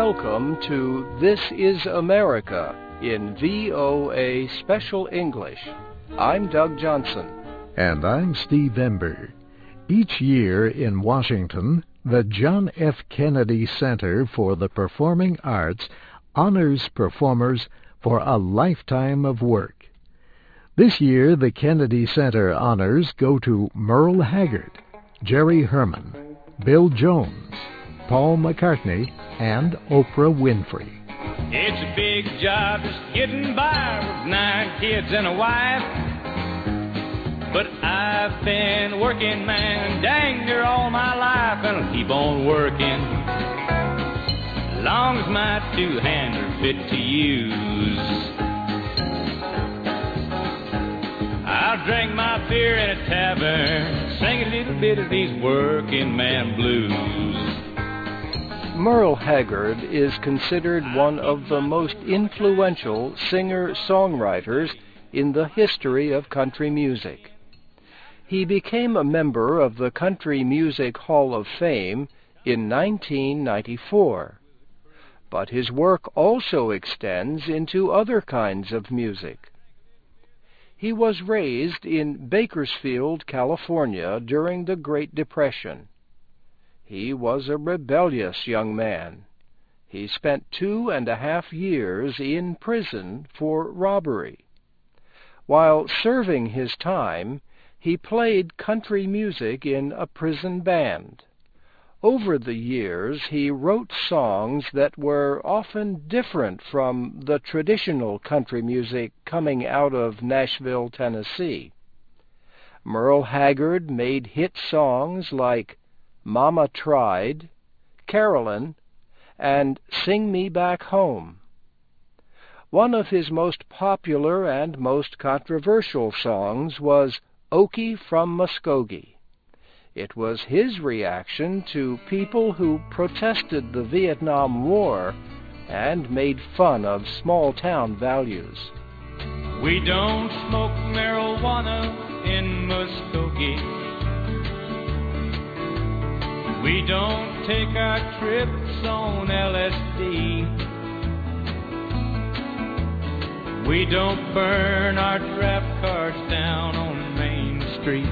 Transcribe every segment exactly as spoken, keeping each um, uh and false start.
welcome to This is America in V O A Special English. I'm Doug Johnson. And I'm Steve Ember. Each year in Washington, the John F. Kennedy Center for the Performing Arts honors performers for a lifetime of work. This year, the Kennedy Center honors go to Merle Haggard, Jerry Herman, Bill Jones, Paul McCartney, and Oprah Winfrey. It's a big job just getting by with nine kids and a wife. But I've been working, man, dang near all my life, and I'll keep on working as long as my two hands are fit to use. I'll drink my beer in a tavern, sing a little bit of these working man blues. Merle Haggard is considered one of the most influential singer-songwriters in the history of country music. He became a member of the Country Music Hall of Fame in nineteen ninety-four. But his work also extends into other kinds of music. He was raised in Bakersfield, California during the Great Depression. He was a rebellious young man. He spent two and a half years in prison for robbery. While serving his time, he played country music in a prison band. Over the years, he wrote songs that were often different from the traditional country music coming out of Nashville, Tennessee. Merle Haggard made hit songs like Mama Tried, Carolyn, and Sing Me Back Home. One of his most popular and most controversial songs was Okie from Muskogee. It was his reaction to people who protested the Vietnam War and made fun of small-town values. We don't smoke marijuana in Muskogee. We don't take our trips on L S D. We don't burn our draft cards down on Main Street.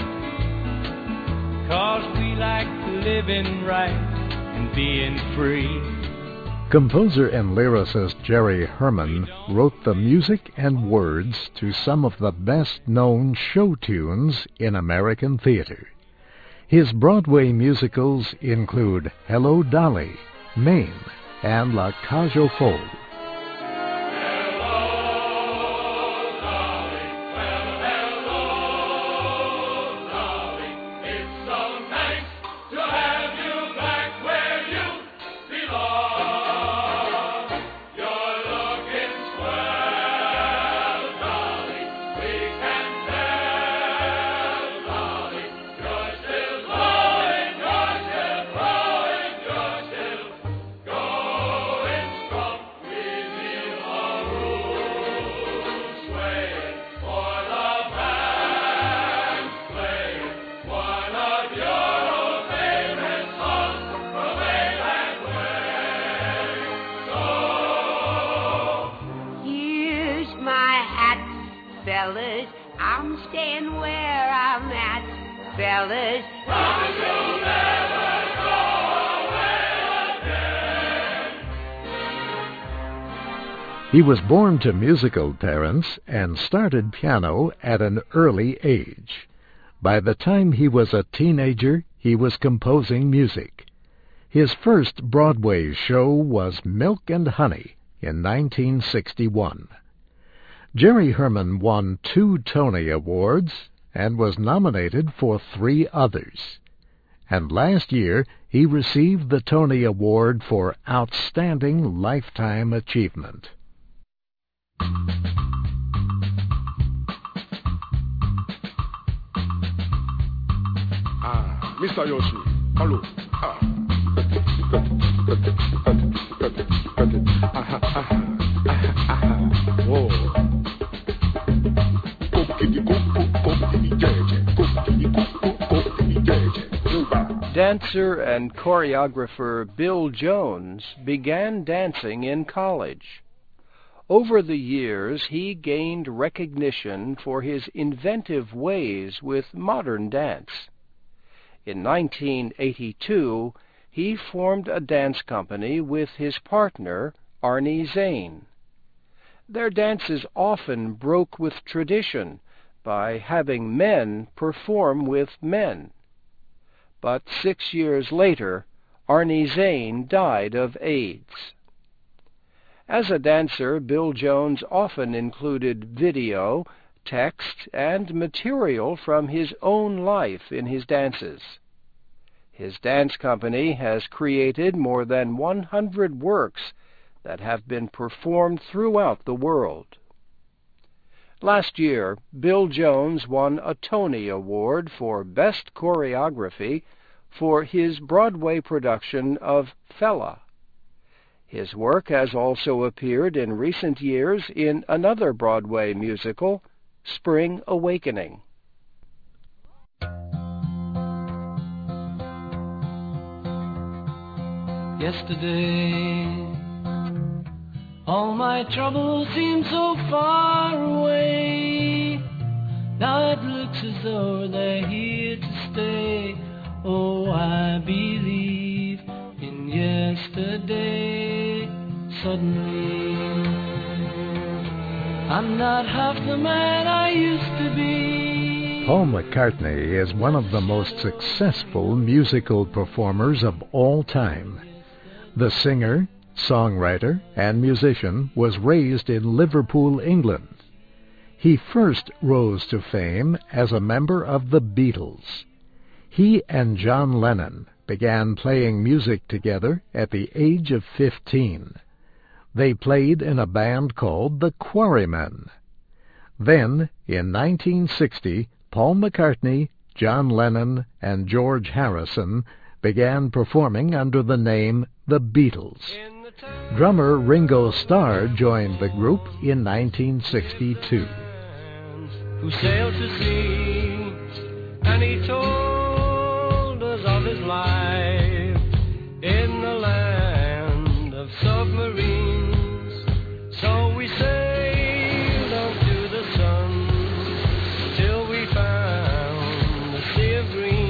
'Cause we like living right and being free. Composer and lyricist Jerry Herman wrote the music and words to some of the best-known show tunes in American theater. His Broadway musicals include Hello, Dolly, Mame, and La Cage aux Folles. Fellas, I'm staying where I'm at, fellas. Promise you'll never go away again. He was born to musical parents and started piano at an early age. By the time he was a teenager, he was composing music. His first Broadway show was Milk and Honey in nineteen sixty-one. Jerry Herman won two Tony Awards and was nominated for three others. And last year, he received the Tony Award for Outstanding Lifetime Achievement. Ah, Mister Yoshi, hello. Ah. Whoa. Dan dancer and choreographer Bill Jones began dancing in college. Over the years, he gained recognition for his inventive ways with modern dance. In nineteen eighty-two, he formed a dance company with his partner, Arnie Zane. Their dances often broke with tradition by having men perform with men. But six years later, Arnie Zane died of AIDS. As a dancer, Bill Jones often included video, text, and material from his own life in his dances. His dance company has created more than one hundred works that have been performed throughout the world. Last year, Bill Jones won a Tony Award for Best Choreography for his Broadway production of Fella. His work has also appeared in recent years in another Broadway musical, Spring Awakening. Yesterday, all my troubles seem so far away. Now it looks as though they're here to stay. Oh, I believe in yesterday. Suddenly, I'm not half the man I used to be. Paul McCartney is one of the most successful musical performers of all time. The singer, songwriter, and musician was raised in Liverpool, England. He first rose to fame as a member of the Beatles. He and John Lennon began playing music together at the age of fifteen. They played in a band called the Quarrymen. Then, in nineteen sixty, Paul McCartney, John Lennon, and George Harrison began performing under the name The Beatles. Drummer Ringo Starr joined the group in nineteen sixty-two. Who sailed to sea, and he told us of his life in the land of submarines. So we sailed up to the sun till we found the sea of green.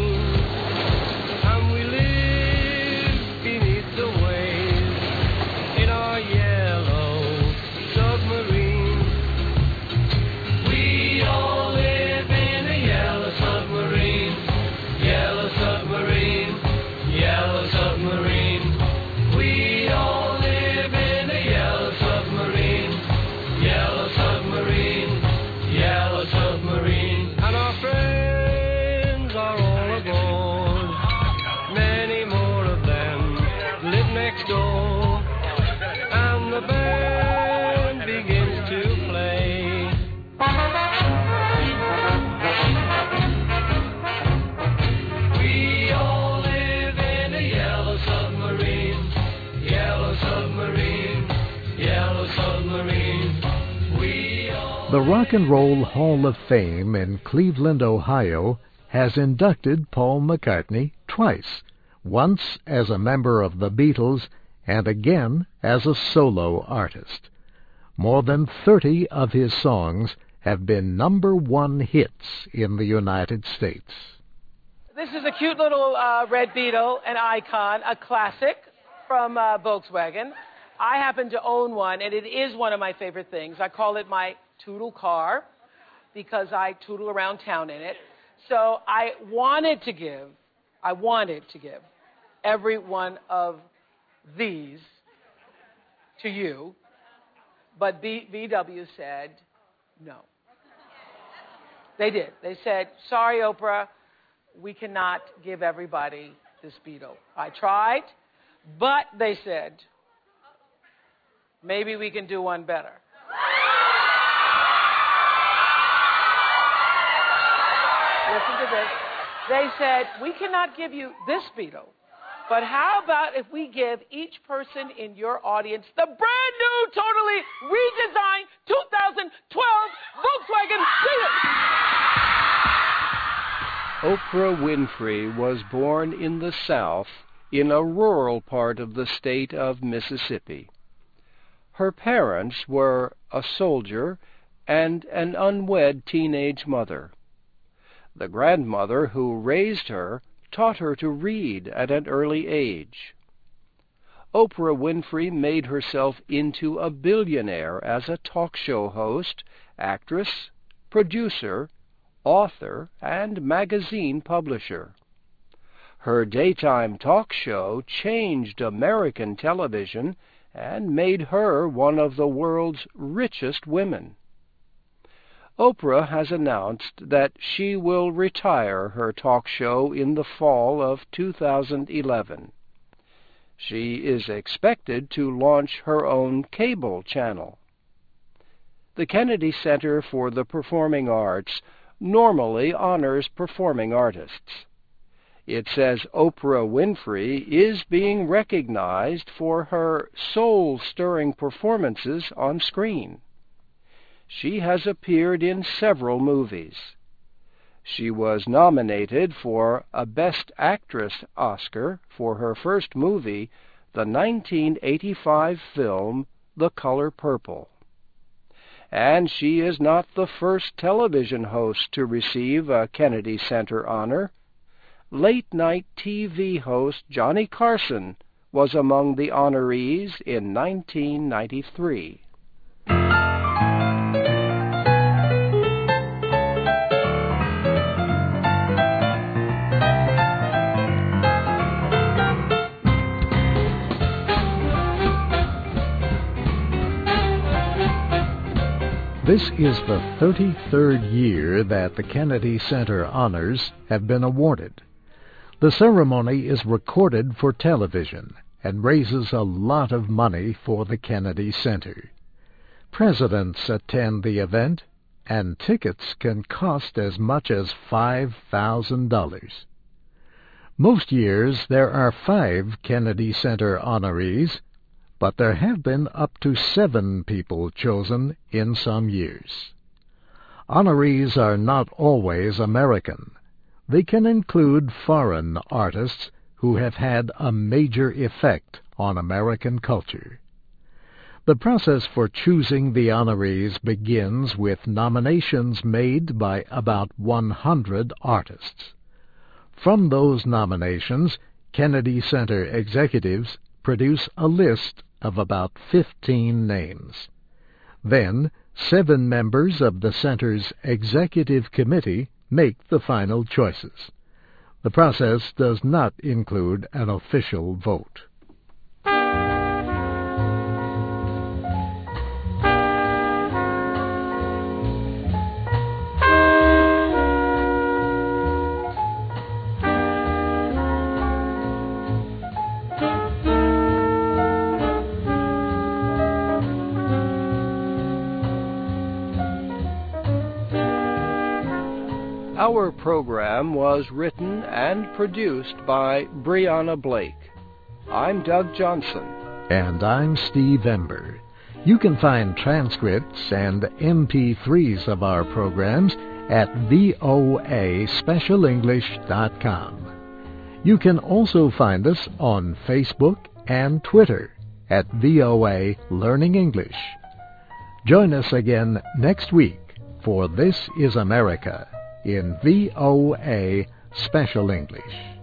The Rock and Roll Hall of Fame in Cleveland, Ohio, has inducted Paul McCartney twice, once as a member of the Beatles and again as a solo artist. More than thirty of his songs have been number one hits in the United States. This is a cute little uh, red Beetle, an icon, a classic from uh, Volkswagen. I happen to own one, and it is one of my favorite things. I call it my Tootle car because I tootle around town in it. So I wanted to give, I wanted to give every one of these to you, but B- VW said no. They did. They said, sorry, Oprah, we cannot give everybody this Beetle. I tried, but they said, maybe we can do one better. Listen to this. They said, we cannot give you this Beetle, but how about if we give each person in your audience the brand new, totally redesigned two thousand twelve Volkswagen Beetle? Oprah Winfrey was born in the South, in a rural part of the state of Mississippi. Her parents were a soldier and an unwed teenage mother. The grandmother who raised her taught her to read at an early age. Oprah Winfrey made herself into a billionaire as a talk show host, actress, producer, author, and magazine publisher. Her daytime talk show changed American television and made her one of the world's richest women. Oprah has announced that she will retire her talk show in the fall of two thousand eleven. She is expected to launch her own cable channel. The Kennedy Center for the Performing Arts normally honors performing artists. It says Oprah Winfrey is being recognized for her soul-stirring performances on screen. She has appeared in several movies. She was nominated for a Best Actress Oscar for her first movie, the nineteen eighty-five film The Color Purple. And she is not the first television host to receive a Kennedy Center honor. Late-night T V host Johnny Carson was among the honorees in nineteen ninety-three. This is the thirty-third year that the Kennedy Center honors have been awarded. The ceremony is recorded for television and raises a lot of money for the Kennedy Center. Presidents attend the event, and tickets can cost as much as five thousand dollars. Most years there are five Kennedy Center honorees, but there have been up to seven people chosen in some years. Honorees are not always American. They can include foreign artists who have had a major effect on American culture. The process for choosing the honorees begins with nominations made by about one hundred artists. From those nominations, Kennedy Center executives produce a list of about fifteen names. Then, seven members of the Center's Executive Committee make the final choices. The process does not include an official vote. Our program was written and produced by Brianna Blake. I'm Doug Johnson. And I'm Steve Ember. You can find transcripts and M P threes of our programs at V O A special english dot com. You can also find us on Facebook and Twitter at V O A Learning English. Join us again next week for This is America in V O A Special English.